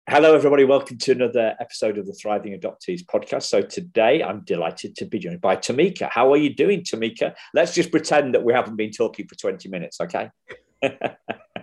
Hello, everybody. Welcome to another episode of the Thriving Adoptees podcast. So today I'm delighted to be joined by Tamika. How are you doing, Tamika? Let's just pretend that we haven't been talking for 20 minutes, okay? I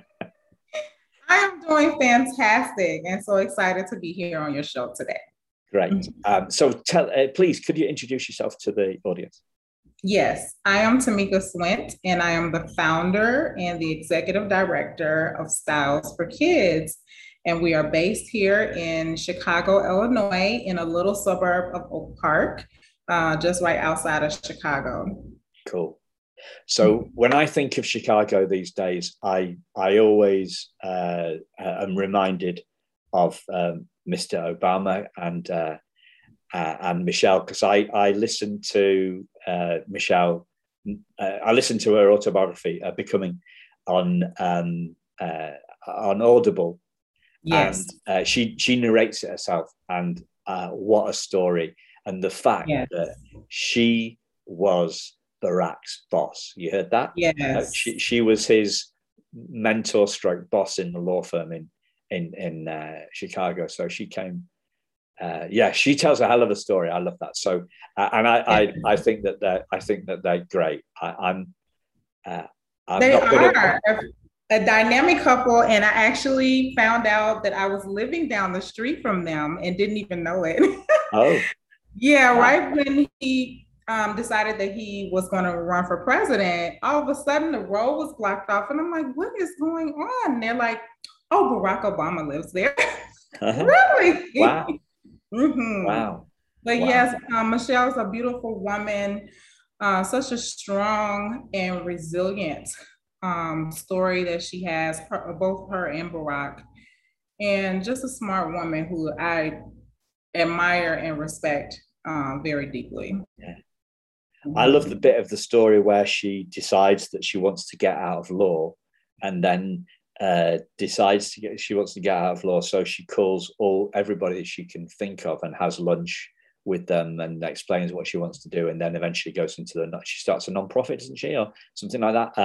am doing fantastic and so excited to be here on your show today. Great. Please, could you introduce yourself to the audience? Yes, I am Tamika Swint, and I am the founder and the executive director of Styles for Kids. And we are based here in Chicago, Illinois, in a little suburb of Oak Park, just right outside of Chicago. Cool. So when I think of Chicago these days, I always am reminded of Mr. Obama and Michelle, because I listened to Michelle. I listened to her autobiography, Becoming, on Audible. Yes. And she narrates it herself, and what a story. And the fact that she was Barack's boss. You heard that? Yes. She was his mentor stroke boss in the law firm in Chicago. So she came. She tells a hell of a story. I love that. So, I think that they're great. I'm they not are a dynamic couple, and I actually found out that I was living down the street from them and didn't even know it. Oh, yeah, wow. Right when he decided that he was going to run for president, all of a sudden the road was blocked off, and I'm like, "What is going on?" And they're like, "Oh, Barack Obama lives there." Really? Wow. Mm-hmm. Wow. But wow. Yes, Michelle's a beautiful woman, such a strong and resilient story that she has, both her and Barack, and just a smart woman who I admire and respect very deeply. Yeah. I love the bit of the story where she decides that she wants to get out of law, and then she wants to get out of law, so she calls everybody that she can think of and has lunch with them and explains what she wants to do, and then eventually goes into she starts a non-profit, doesn't she, or something like that.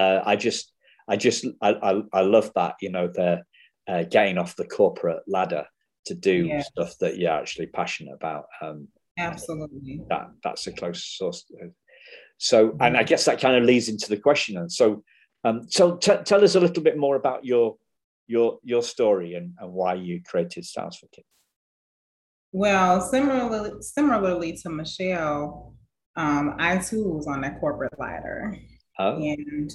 I love that, they're getting off the corporate ladder to do stuff that you're actually passionate about. Absolutely. That's a close source. So, and I guess that kind of leads into the question. And so tell us a little bit more about your story and why you created Styles for Kids. Well, similarly to Michelle, I too was on that corporate ladder. Oh. And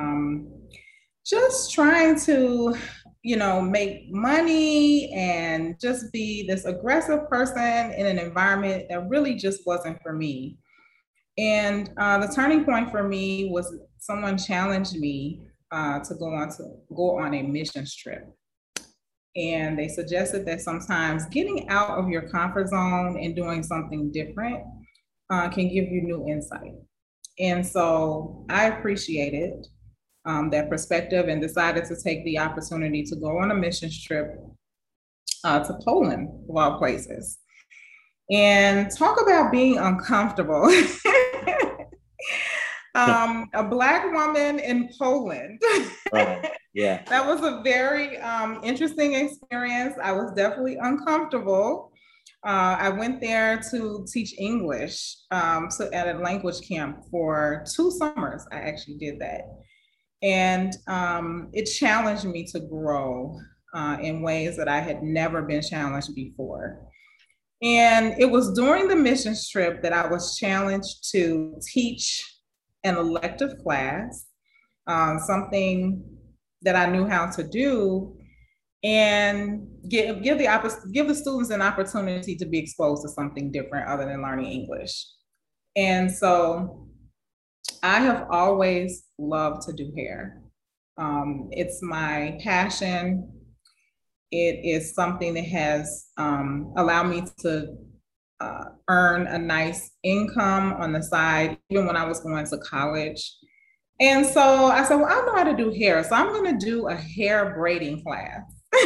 just trying to, make money and just be this aggressive person in an environment that really just wasn't for me. And the turning point for me was someone challenged me to go on a missions trip. And they suggested that sometimes getting out of your comfort zone and doing something different can give you new insight. And so I appreciated that perspective and decided to take the opportunity to go on a missions trip to Poland, of all places. And talk about being uncomfortable. A Black woman in Poland. Right. Yeah. That was a very interesting experience. I was definitely uncomfortable. I went there to teach English at a language camp for 2 summers. I actually did that. And it challenged me to grow in ways that I had never been challenged before. And it was during the missions trip that I was challenged to teach an elective class, something that I knew how to do, and give the students an opportunity to be exposed to something different other than learning English. And so I have always loved to do hair. It's my passion. It is something that has allowed me to earn a nice income on the side, even when I was going to college. And so I said, well, I know how to do hair, so I'm going to do a hair braiding class.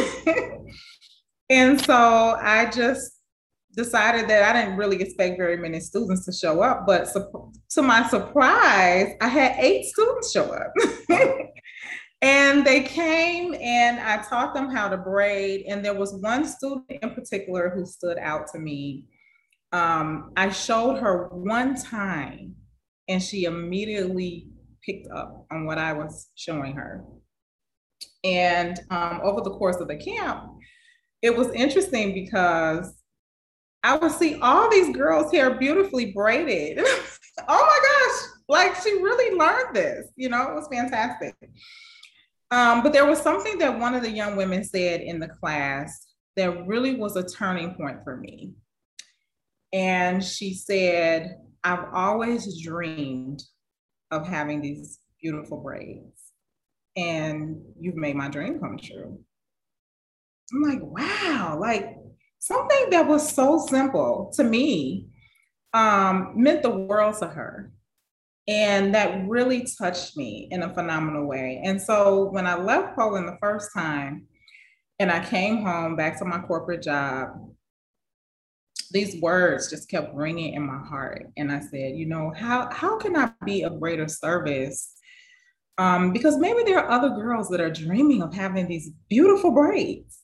And so I just decided that I didn't really expect very many students to show up, but to my surprise, I had 8 students show up. And they came and I taught them how to braid. And there was one student in particular who stood out to me. I showed her one time and she immediately picked up on what I was showing her. And over the course of the camp, it was interesting because I would see all these girls' hair beautifully braided. Oh my gosh, like she really learned this, it was fantastic. But there was something that one of the young women said in the class that really was a turning point for me. And she said, I've always dreamed of having these beautiful braids, and you've made my dream come true. I'm like, wow, like something that was so simple to me meant the world to her. And that really touched me in a phenomenal way. And so when I left Poland the first time and I came home back to my corporate job, these words just kept ringing in my heart. And I said, how can I be of greater service? Because maybe there are other girls that are dreaming of having these beautiful braids,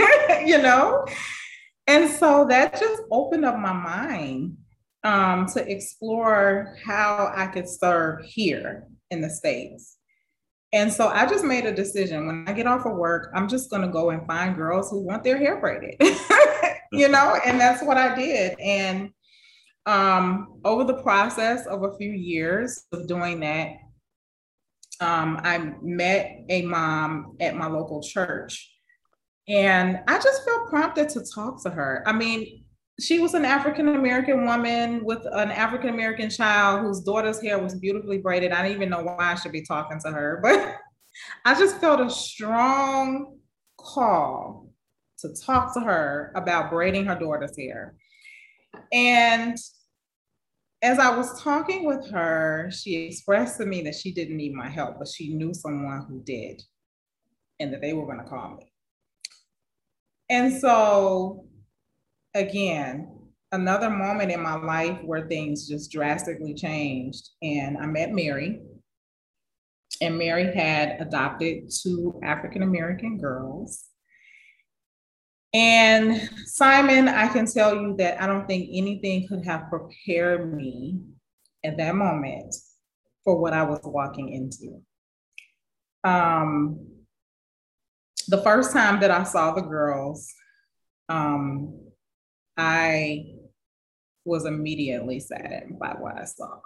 And so that just opened up my mind to explore how I could serve here in the States. And so I just made a decision. When I get off of work, I'm just going to go and find girls who want their hair braided, and that's what I did. And over the process of a few years of doing that, I met a mom at my local church, and I just felt prompted to talk to her. I mean, she was an African-American woman with an African-American child whose daughter's hair was beautifully braided. I didn't even know why I should be talking to her, but I just felt a strong call to talk to her about braiding her daughter's hair. And as I was talking with her, she expressed to me that she didn't need my help, but she knew someone who did, and that they were going to call me. And so, again, another moment in my life where things just drastically changed. And I met Mary, and Mary had adopted 2 African-American girls. And Simon, I can tell you that I don't think anything could have prepared me at that moment for what I was walking into. The first time that I saw the girls, I was immediately saddened by what I saw.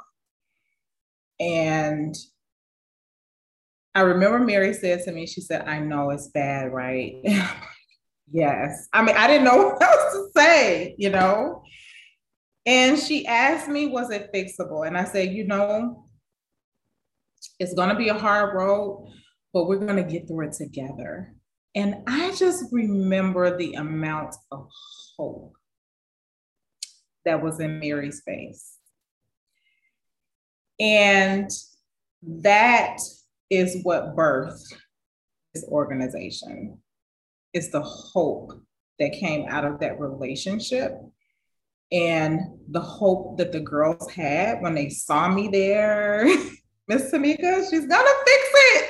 And I remember Mary said to me, she said, I know it's bad, right? Yes. I mean, I didn't know what else to say, And she asked me, was it fixable? And I said, it's going to be a hard road, but we're going to get through it together. And I just remember the amount of hope that was in Mary's face. And that is what birthed this organization. It's the hope that came out of that relationship, and the hope that the girls had when they saw me there. Miss Tamika, she's gonna fix it.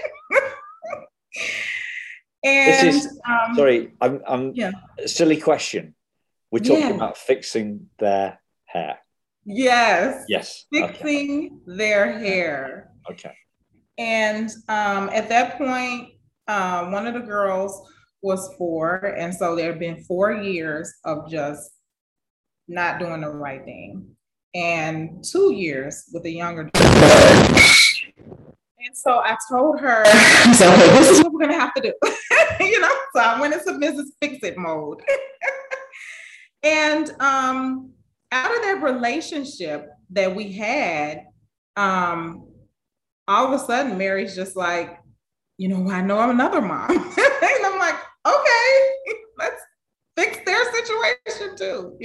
And this is sorry, I'm a silly question. We're talking about fixing their hair. Yes. Fixing their hair. Okay. And at that point, one of the girls was 4. And so there have been 4 years of just not doing the right thing, and 2 years with a younger daughter. And so I told her, so, okay, this is what we're gonna have to do. So I went into Mrs. Fix-It mode. And out of that relationship that we had, all of a sudden Mary's just like, I know I'm another mom. And I'm like, okay, let's fix their situation too,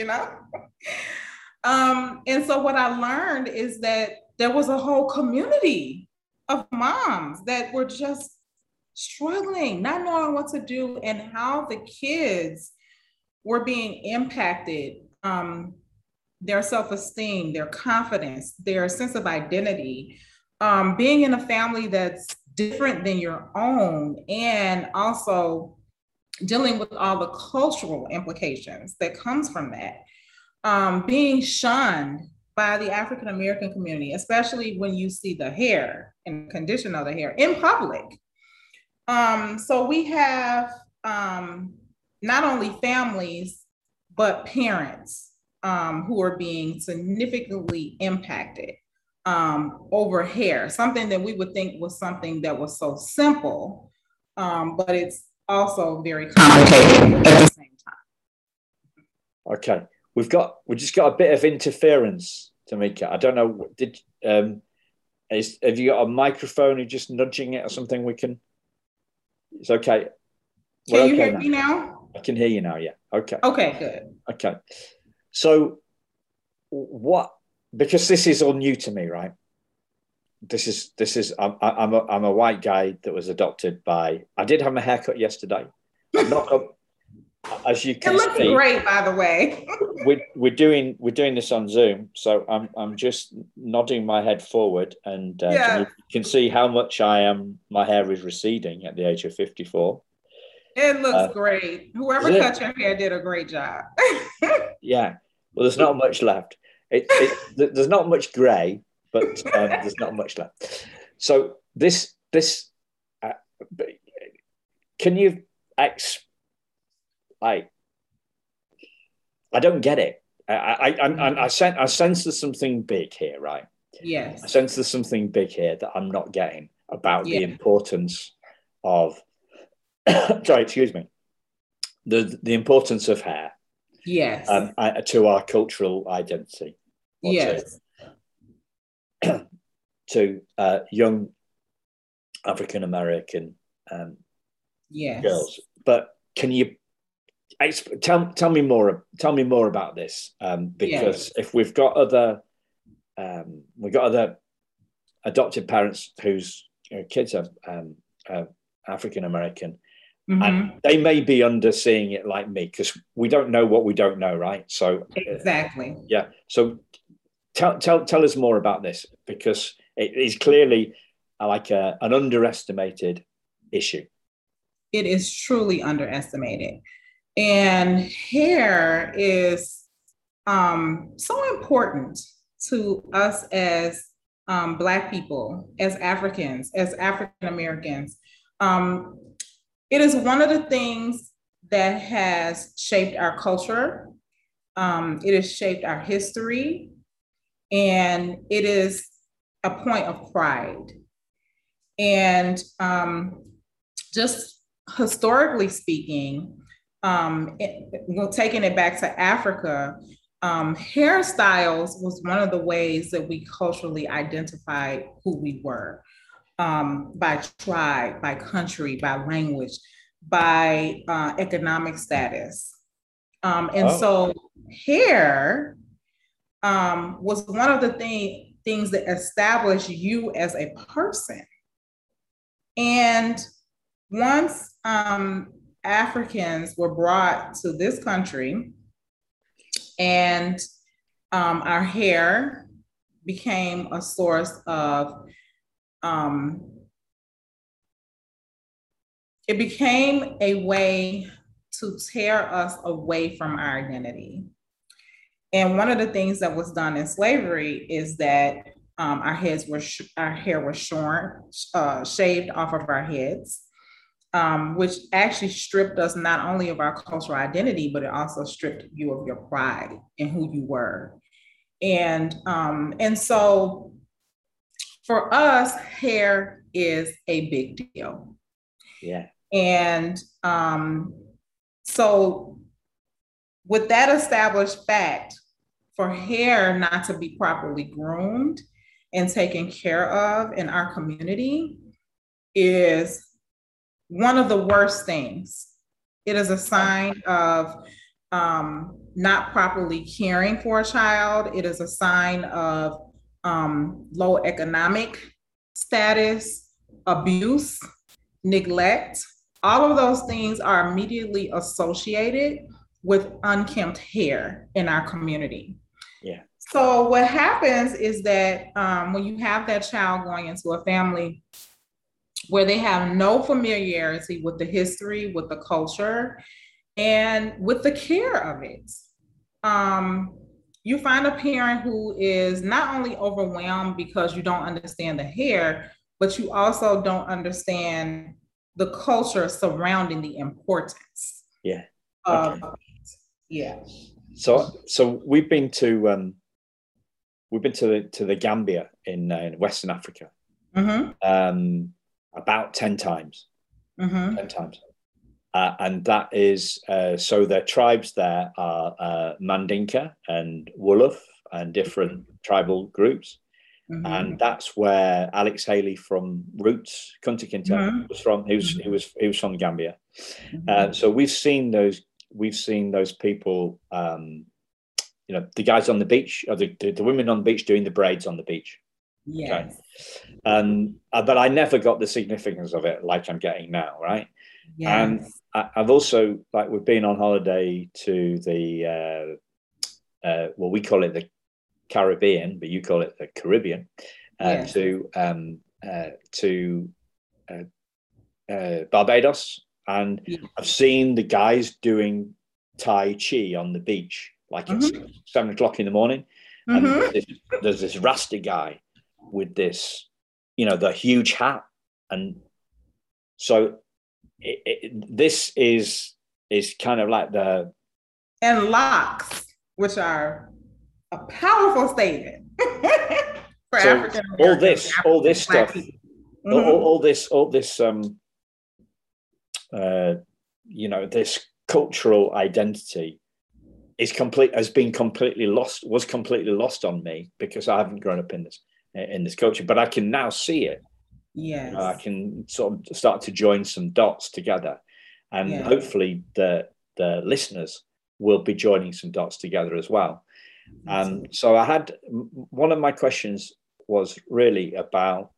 And so what I learned is that there was a whole community of moms that were just struggling, not knowing what to do, and how the kids were being impacted, their self-esteem, their confidence, their sense of identity, being in a family that's different than your own, and also dealing with all the cultural implications that comes from that. Being shunned by the African American community, especially when you see the hair and condition of the hair in public. So we have not only families, but parents who are being significantly impacted over hair, something that we would think was something that was so simple, but it's also very complicated at the same time. Okay, we just got a bit of interference, Tamika. I don't know. Have you got a microphone? You're just nudging it or something? It's okay. Can you hear me now? I can hear you now. Yeah. Okay. Okay. Good. Okay. So, because this is all new to me, right? I'm a white guy that was adopted by. I did have my haircut yesterday. I'm not. As you can see, it looks great, by the way. we're doing this on Zoom, so I'm just nodding my head forward, and you can see how much my hair is receding at the age of 54. It looks great. Whoever cut your hair did a great job. Yeah. Well, there's not much left. There's not much grey, but there's not much left. So this can you I don't get it. I sense there's something big here, right? Yes. I sense there's something big here that I'm not getting about the importance of. Sorry, excuse me. The importance of hair. Yes. To our cultural identity. Yes. To young African American girls, but can you tell me more about this? Because if we've got other adopted parents whose kids are African American, and they may be underseeing it like me, because we don't know what we don't know, right? So exactly, yeah. So tell us more about this, because it is clearly like an underestimated issue. It is truly underestimated. And hair is so important to us as Black people, as Africans, as African Americans. It is one of the things that has shaped our culture. It has shaped our history, and it is a point of pride. And just historically speaking, taking it back to Africa, hairstyles was one of the ways that we culturally identified who we were, by tribe, by country, by language, by economic status. So hair was one of the things that established you as a person. And once Africans were brought to this country, and our hair became a source of, it became a way to tear us away from our identity. And one of the things that was done in slavery is that our hair was shorn, shaved off of our heads, which actually stripped us not only of our cultural identity, but it also stripped you of your pride in who you were. And so for us, hair is a big deal. Yeah. And so with that established fact, for hair not to be properly groomed and taken care of in our community is one of the worst things. It is a sign of not properly caring for a child. It is a sign of low economic status, abuse, neglect. All of those things are immediately associated with unkempt hair in our community. Yeah. So what happens is that when you have that child going into a family where they have no familiarity with the history, with the culture, and with the care of it, you find a parent who is not only overwhelmed because you don't understand the hair, but you also don't understand the culture surrounding the importance Yeah. of Okay. yeah. So we've been to the Gambia in Western Africa, Mm-hmm. about 10 times. Mm-hmm. 10 times. And that is so the tribes there are Mandinka and Wolof and different tribal groups. Mm-hmm. And that's where Alex Haley from Roots, Kunta Kinte, Mm-hmm. was from. He was from Gambia. So we've seen those people. The guys on the beach, or the women on the beach doing the braids on the beach. Okay. Yes. But I never got the significance of it like I'm getting now, right? And Yes. I've also, like, we've been on holiday to the well, we call it the Caribbean, but you call it the Caribbean, Yes. to Barbados, and Yes. I've seen the guys doing Tai Chi on the beach, like at Mm-hmm. 7 o'clock in the morning, and Mm-hmm. there's this Rasta guy with this, the huge hat, and so this is kind of like the And locks, which are a powerful statement for so African Americans, all this Black stuff, people. Mm-hmm. all this this cultural identity has been completely lost, was completely lost on me because I haven't grown up in this culture, but I can now see it. Yes. I can sort of start to join some dots together, and Yes. hopefully the listeners will be joining some dots together as well. So I had, one of my questions was really about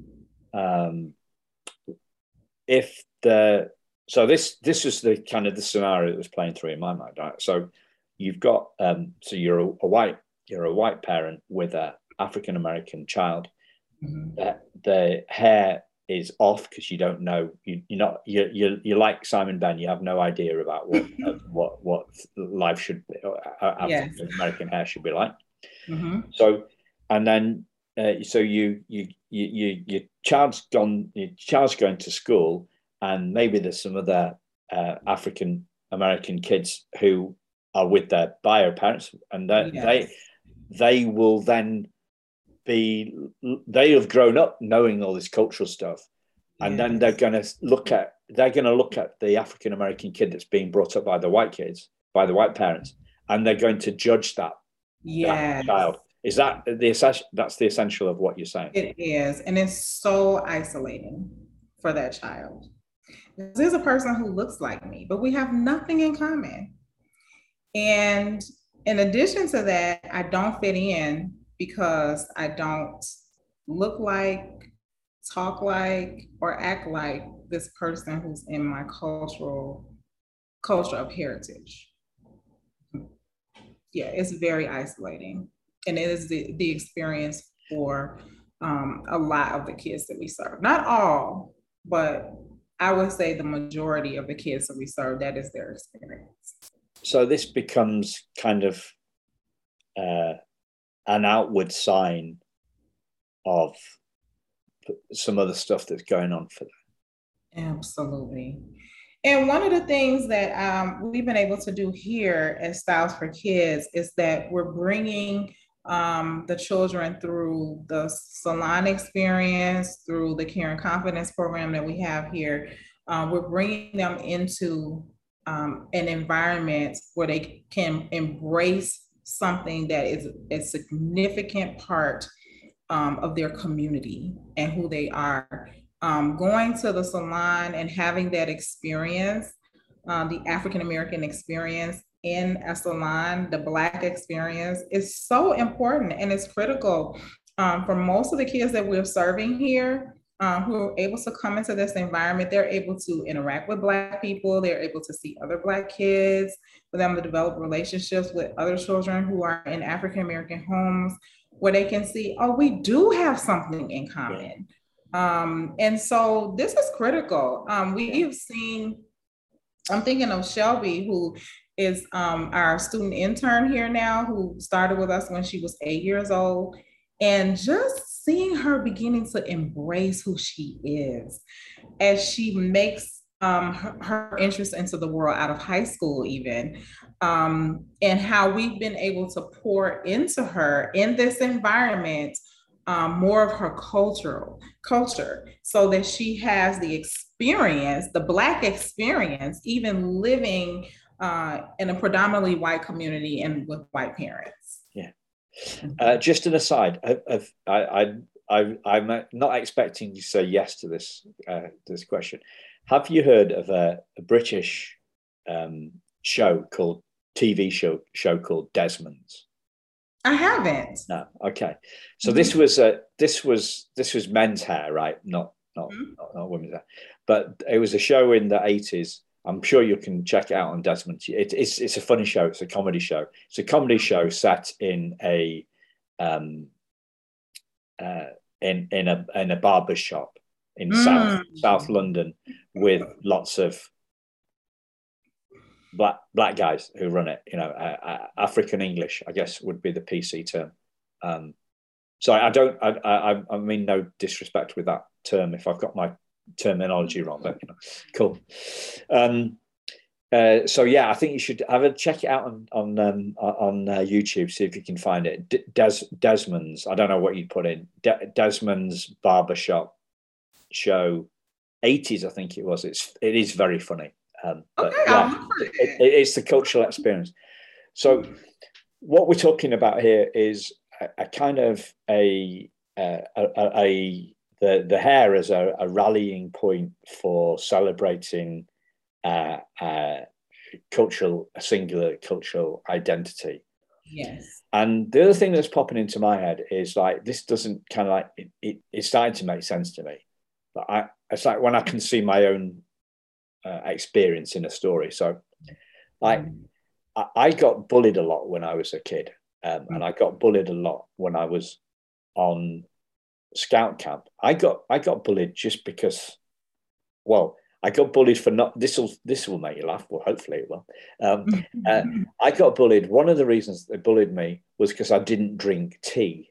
if so this was the kind of the scenario that was playing through in my mind, right? So you've got so you're a white parent with an African American child. Mm-hmm. The hair is off because you don't know, you're like Simon Ben, you have no idea about what life should be, African American hair should be like. Mm-hmm. So, and then so your child's going to school, and maybe there's some other African American kids who are with their bio parents, and they will then they have grown up knowing all this cultural stuff, and then they're going to look at the African American kid that's being brought up by the white kids, by the white parents, and they're going to judge that child. Is that that's the essential of what you're saying? It is, and it's so isolating for that child. There's a person who looks like me, but we have nothing in common. And in addition to that, I don't fit in because I don't look like, talk like, or act like this person who's in my culture of heritage. Yeah, it's very isolating. And it is the experience for a lot of the kids that we serve. Not all, but I would say the majority of the kids that we serve, that is their experience. So this becomes kind of an outward sign of some other stuff that's going on for them. Absolutely. And one of the things that we've been able to do here at Styles for Kids is that we're bringing the children through the salon experience, through the Care and Confidence program that we have here. We're bringing them into an environment where they can embrace something that is a significant part of their community and who they are. Going to the salon and having that experience, the African American experience in a salon, the Black experience, is so important and it's critical for most of the kids that we're serving here. who are able to come into this environment. They're able to interact with Black people. They're able to see other Black kids, for them to develop relationships with other children who are in African American homes, where they can see, oh, we do have something in common. And so this is critical. We've seen, I'm thinking of Shelby, who is our student intern here now, who started with us when she was 8 years old. And just seeing her beginning to embrace who she is as she makes her interest into the world out of high school, even, and how we've been able to pour into her in this environment more of her culture, so that she has the experience, the Black experience, even living in a predominantly white community and with white parents. Yeah. Just an aside, I'm not expecting you to say yes to this question. Have you heard of a British TV show called Desmond's? I haven't. No. Okay. So this was men's hair, right? Not women's hair. But it was a show in the 80s. I'm sure you can check it out on Desmond. It's a funny show. It's a comedy show. It's a comedy show set in a in a barber shop in South London, with lots of black guys who run it. African English, I guess, would be the PC term. So I mean no disrespect with that term if I've got my terminology wrong, but cool. So yeah, I think you should have a check it out on YouTube, see if you can find it. Desmond's, I don't know what you'd put in, Desmond's barbershop show, 80s, I think it was. It is very funny. But yeah, it's the cultural experience. So what we're talking about here is a kind of the hair as a rallying point for celebrating a singular cultural identity. Yes. And the other thing that's popping into my head is like, this doesn't kind of like, it's starting to make sense to me. But it's like when I can see my own experience in a story. So like, I got bullied a lot when I was a kid. And I got bullied a lot when I was on scout camp. I got bullied just because, well, I got bullied for not, this will make you laugh. Well, hopefully it will. I got bullied. One of the reasons they bullied me was because I didn't drink tea.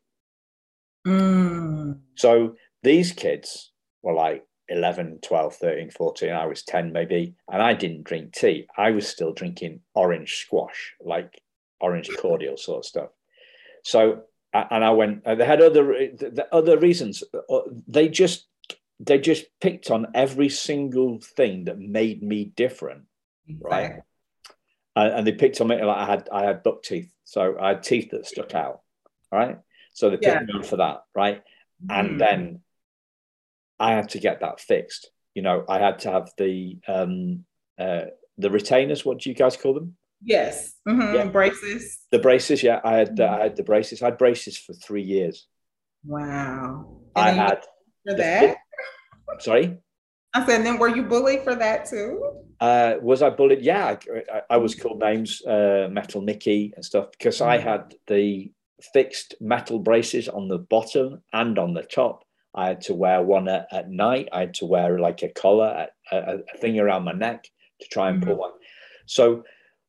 So these kids were like 11, 12, 13, 14. I was 10 maybe. And I didn't drink tea. I was still drinking orange squash, like orange cordial sort of stuff. So, and I went, they had other reasons. They just picked on every single thing that made me different, right? And they picked on me like I had buck teeth, so I had teeth that stuck out, right? So they picked me on for that, right? And then I had to get that fixed. I had to have the retainers. What do you guys call them? Yes, yeah. Braces. The braces, yeah. I had the braces. I had braces for 3 years. Wow. I had for that. Sorry? I said, then were you bullied for that too? Was I bullied? Yeah, I was called names, Metal Mickey and stuff, because I had the fixed metal braces on the bottom and on the top. I had to wear one at night. I had to wear like a collar, a thing around my neck to try and pull one. So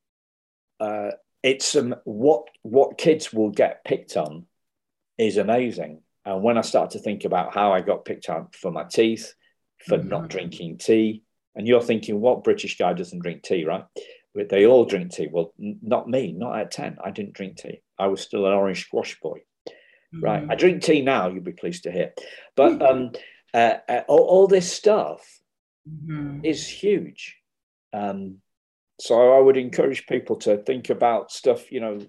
it's what kids will get picked on is amazing. And when I start to think about how I got picked on for my teeth, for not drinking tea, and you're thinking, what British guy doesn't drink tea, right? But they all drink tea. Well, not me, not at 10. I didn't drink tea. I was still an orange squash boy, right? I drink tea now, you'll be pleased to hear. But all this stuff is huge. So I would encourage people to think about stuff,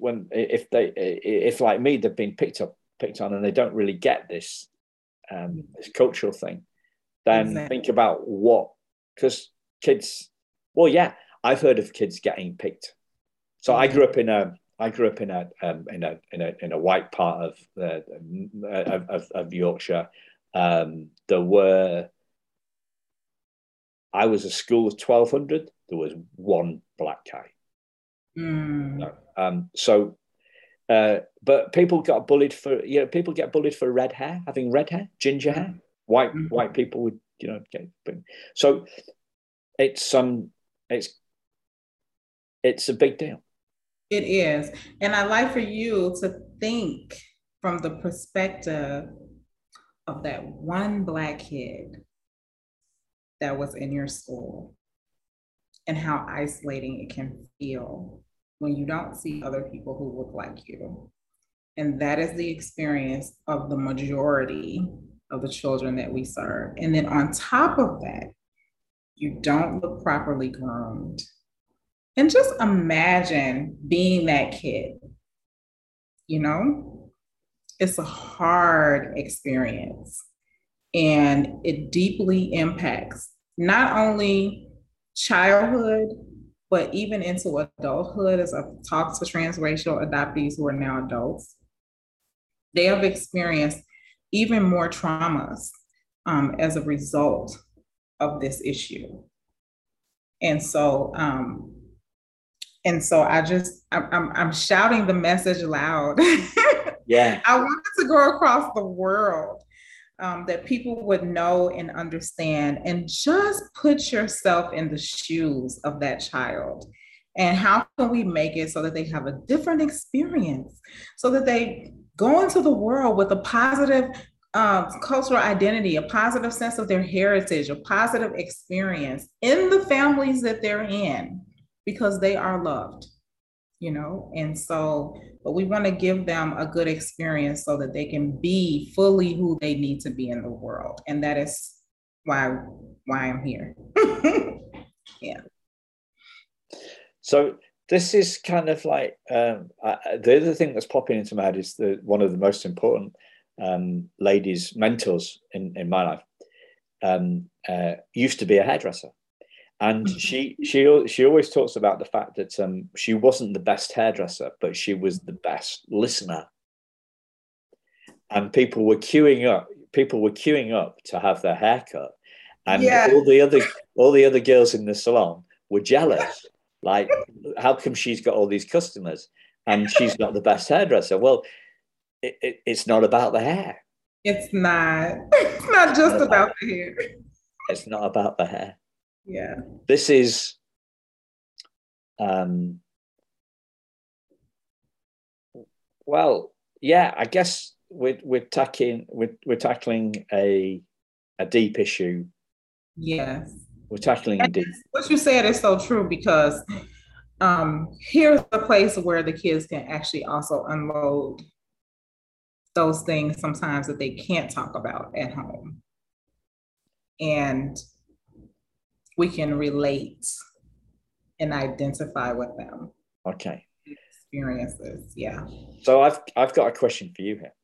if like me, they've been picked on and they don't really get this cultural thing, then think about because kids, well, yeah, I've heard of kids getting picked. So I grew up in a white part of Yorkshire, There were, I was a school of 1,200. There was one black guy. So, but people got bullied for, people get bullied for red hair, having red hair, ginger hair. White people would, get. So it's a big deal. It is, and I'd like for you to think from the perspective of that one black kid that was in your school and how isolating it can feel when you don't see other people who look like you. And that is the experience of the majority of the children that we serve. And then on top of that, you don't look properly groomed. And just imagine being that kid, It's a hard experience, and it deeply impacts not only childhood, but even into adulthood. As I've talked to transracial adoptees who are now adults, they have experienced even more traumas as a result of this issue. And so I'm shouting the message loud. Yeah. I want it to go across the world, that people would know and understand, and just put yourself in the shoes of that child. And how can we make it so that they have a different experience, so that they go into the world with a positive cultural identity, a positive sense of their heritage, a positive experience in the families that they're in, because they are loved, And so, but we want to give them a good experience so that they can be fully who they need to be in the world. And that is why I'm here. Yeah. So this is kind of like, the other thing that's popping into my head is one of the most important ladies, mentors in my life, used to be a hairdresser. And she always talks about the fact that she wasn't the best hairdresser, but she was the best listener. And people were queuing up to have their hair cut. And all the other girls in the salon were jealous. Like, how come she's got all these customers and she's not the best hairdresser? Well, it's not about the hair. It's not. It's not just about the hair. It's not about the hair. Yeah. This is well, yeah, I guess we're tackling a deep issue. Yes. We're tackling a deep. What you said is so true, because here's a place where the kids can actually also unload those things sometimes that they can't talk about at home. And we can relate and identify with them. Okay. Experiences, yeah. So I've got a question for you here.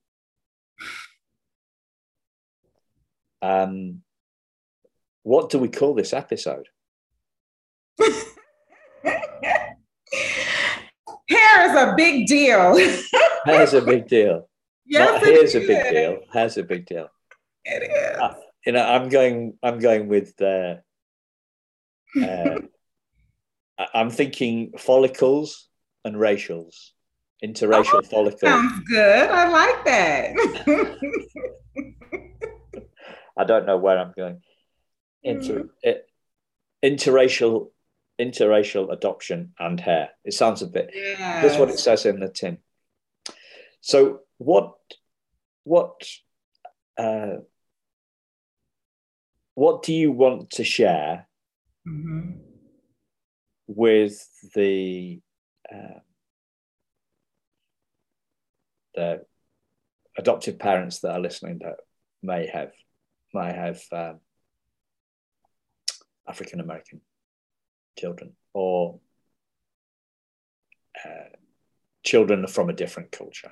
What do we call this episode? Hair is a big deal. Hair's a big deal. Yes, here's a big deal. Hair's a big deal. It is. I'm going with I'm thinking follicles and racials, interracial follicles. Sounds good. I like that. I don't know where I'm going. Interracial adoption and hair. It sounds a bit. Yes. That's what it says in the tin. So what do you want to share with the adoptive parents that are listening that may have African American children, or children from a different culture?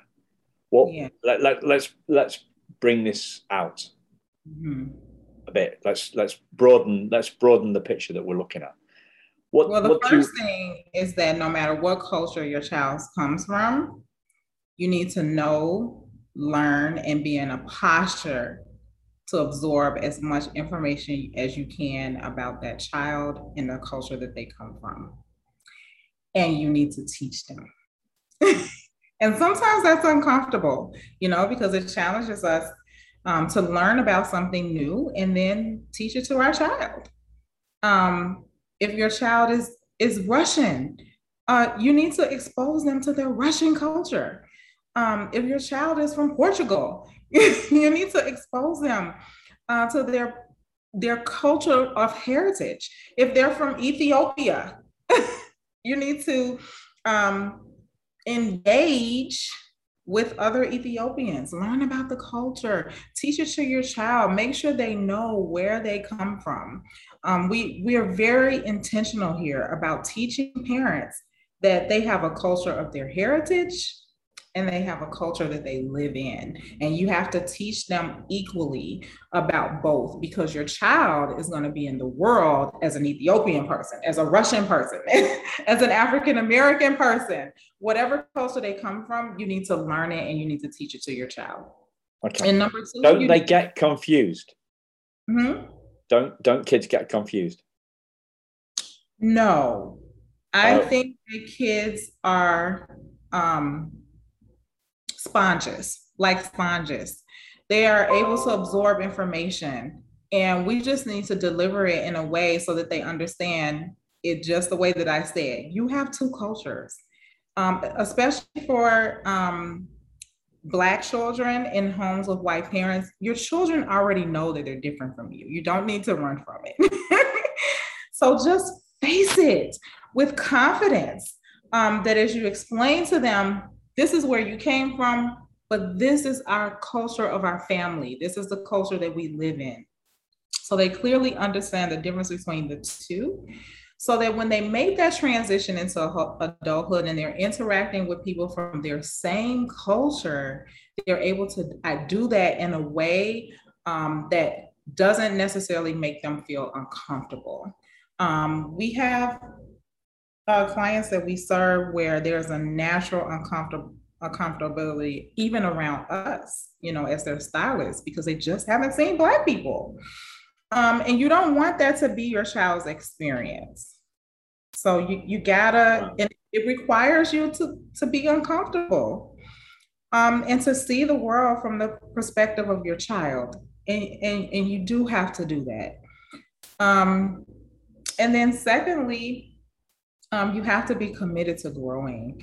Let's bring this out a bit. Let's broaden the picture that we're looking at. The first thing is that no matter what culture your child comes from, you need to know, learn, and be in a posture to absorb as much information as you can about that child and the culture that they come from. And you need to teach them. And sometimes that's uncomfortable, because it challenges us to learn about something new and then teach it to our child. If your child is Russian, you need to expose them to their Russian culture. If your child is from Portugal, you need to expose them to their culture of heritage. If they're from Ethiopia, you need to engage with other Ethiopians, learn about the culture, teach it to your child, make sure they know where they come from. We are very intentional here about teaching parents that they have a culture of their heritage and they have a culture that they live in. And you have to teach them equally about both, because your child is going to be in the world as an Ethiopian person, as a Russian person, as an African American person. Whatever culture they come from, you need to learn it and you need to teach it to your child. Okay. And number two, don't they get confused? Mm-hmm. Don't kids get confused? No, I think the kids are sponges, like sponges. They are able to absorb information, and we just need to deliver it in a way so that they understand it just the way that I said. You have two cultures, especially for Black children in homes with white parents. Your children already know that they're different from you. You don't need to run from it. So just face it with confidence, that as you explain to them, this is where you came from, but this is our culture of our family. This is the culture that we live in. So they clearly understand the difference between the two, so that when they make that transition into adulthood and they're interacting with people from their same culture, they're able to do that in a way that doesn't necessarily make them feel uncomfortable. We have clients that we serve where there's a natural uncomfortability even around us, as their stylists, because they just haven't seen Black people. And you don't want that to be your child's experience. So you gotta, and it requires you to be uncomfortable, and to see the world from the perspective of your child. And you do have to do that. And then secondly, you have to be committed to growing.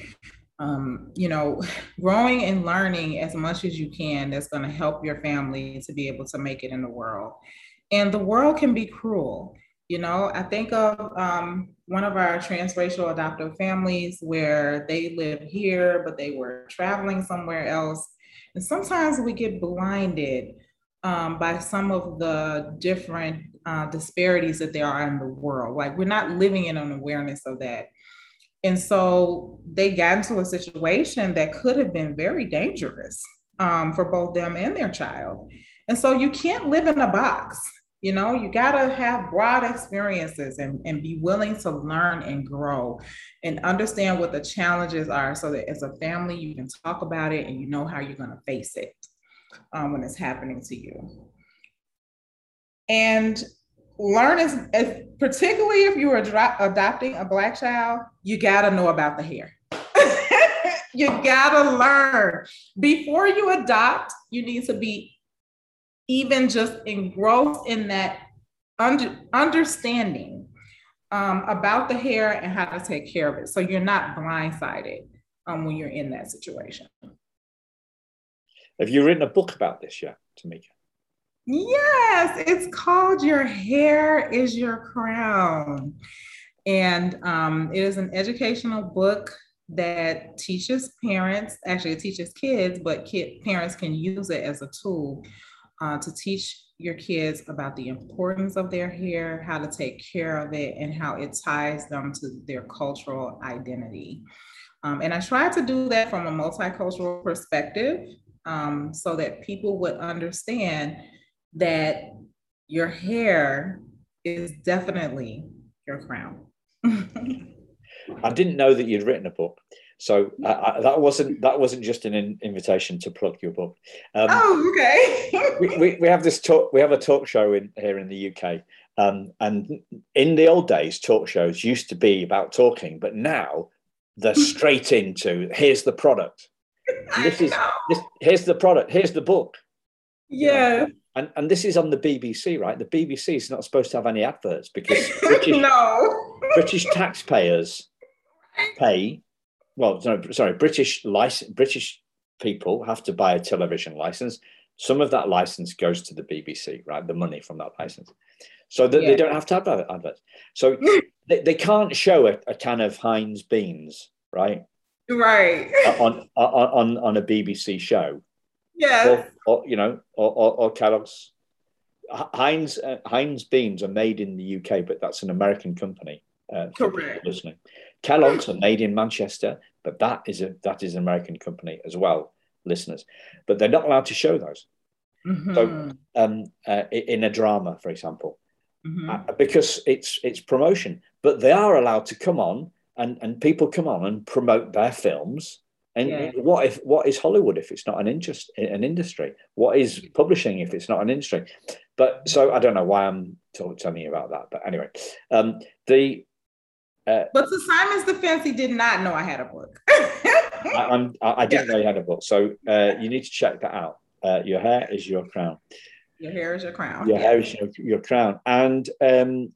Growing and learning as much as you can that's going to help your family to be able to make it in the world. And the world can be cruel. I think of one of our transracial adoptive families where they live here, but they were traveling somewhere else. And sometimes we get blinded by some of the different disparities that there are in the world. Like, we're not living in an awareness of that. And so they got into a situation that could have been very dangerous for both them and their child. And so you can't live in a box. You gotta have broad experiences and be willing to learn and grow and understand what the challenges are, so that as a family, you can talk about it and you know how you're gonna face it when it's happening to you. And learn particularly if you are adopting a Black child, you gotta know about the hair. You gotta learn. Before you adopt, you need to be even just engrossed in that understanding about the hair and how to take care of it, so you're not blindsided when you're in that situation. Have you written a book about this yet, Tamika? Yes, it's called Your Hair is Your Crown. And it is an educational book that teaches parents, actually it teaches kids, but parents can use it as a tool to teach your kids about the importance of their hair, how to take care of it, and how it ties them to their cultural identity. And I try to do that from a multicultural perspective, so that people would understand that your hair is definitely your crown. I didn't know that you'd written a book. So that wasn't just an invitation to plug your book. Oh, okay. we have this talk. We have a talk show here in the UK, and in the old days, talk shows used to be about talking, but now they're straight into here's the product. Here's the product. Here's the book. Yeah. And this is on the BBC, right? The BBC is not supposed to have any adverts because British taxpayers pay. Well, no, sorry, British people have to buy a television license. Some of that license goes to the BBC, right? The money from that license, so that they don't have to have adverts. So they can't show a can of Heinz beans, right? Right. on a BBC show. Yeah. Or Kellogg's. Heinz beans are made in the UK, but that's an American company. Correct. Listening. Kellogg's are made in Manchester, but that is an American company as well, listeners. But they're not allowed to show those. Mm-hmm. So in a drama, for example, because it's promotion, but they are allowed to come on and people come on and promote their films. And what is Hollywood if it's not an industry? What is publishing if it's not an industry? But so I don't know why I'm telling you about that. But anyway, but to Simon's defense, he did not know I had a book. I didn't know you had a book, so you need to check that out. Your hair is your crown. Your hair is your crown. Your hair is your crown. And have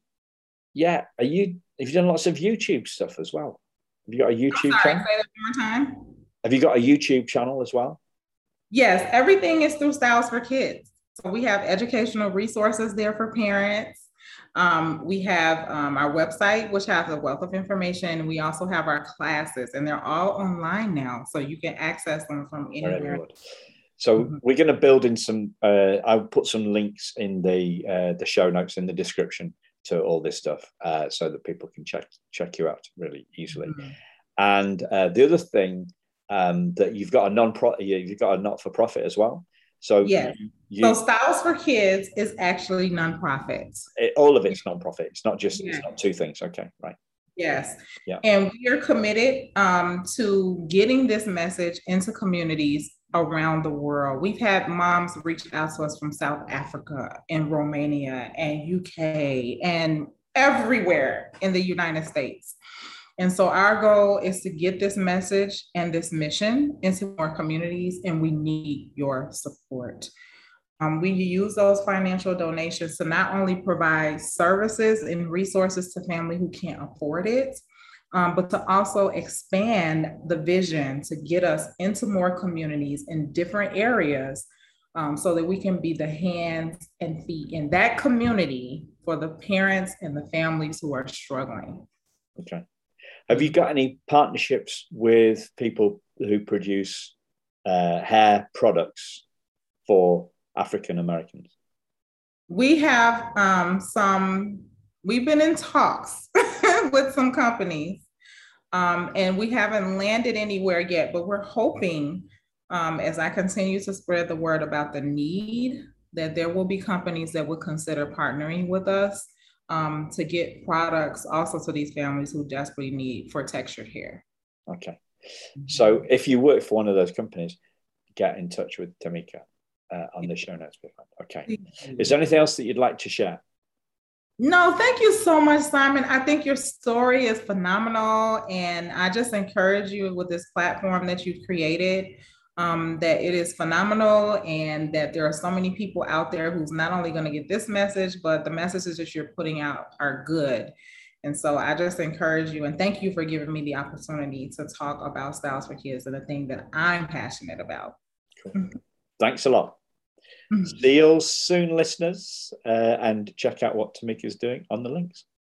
you done lots of YouTube stuff as well? Have you got a YouTube channel? Say that one more time. Have you got a YouTube channel as well? Yes, everything is through Styles for Kids. So we have educational resources there for parents. We have our website, which has a wealth of information. We also have our classes, and they're all online now, so you can access them from anywhere. So we're going to build in some. I'll put some links in the show notes in the description to all this stuff, so that people can check you out really easily. Mm-hmm. And the other thing that you've got a not-for-profit as well. So so Styles for Kids is actually nonprofit. All of it's nonprofit. It's not just it's not two things. Okay, right. Yes. Yeah. And we are committed to getting this message into communities around the world. We've had moms reach out to us from South Africa and Romania and UK and everywhere in the United States. And so our goal is to get this message and this mission into more communities, and we need your support. We use those financial donations to not only provide services and resources to families who can't afford it, but to also expand the vision to get us into more communities in different areas, so that we can be the hands and feet in that community for the parents and the families who are struggling. Okay. Have you got any partnerships with people who produce hair products for African Americans? We have we've been in talks with some companies, and we haven't landed anywhere yet, but we're hoping, as I continue to spread the word about the need, that there will be companies that would consider partnering with us to get products also to these families who desperately need for textured hair. Okay. So if you work for one of those companies, get in touch with Tamika on the show notes. Okay. Is there anything else that you'd like to share? No, thank you so much, Simon. I think your story is phenomenal. And I just encourage you with this platform that you've created, that it is phenomenal, and that there are so many people out there who's not only going to get this message, but the messages that you're putting out are good. And so I just encourage you, and thank you for giving me the opportunity to talk about Styles for Kids and the thing that I'm passionate about. Cool. Thanks a lot. See you all soon, listeners, and check out what Tamika is doing on the links.